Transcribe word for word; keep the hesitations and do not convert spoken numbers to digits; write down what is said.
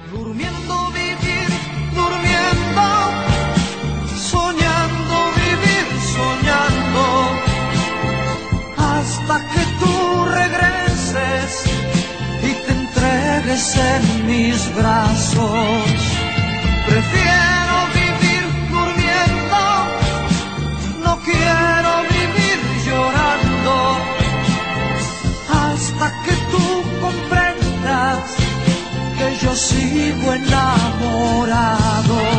Durmiendo vivir, durmiendo, soñando vivir, soñando, hasta que tú regreses y te entregues en mis brazos. Prefiero vivir durmiendo, no quiero vivir llorando, hasta que tú comprendas que yo sigo enamorado.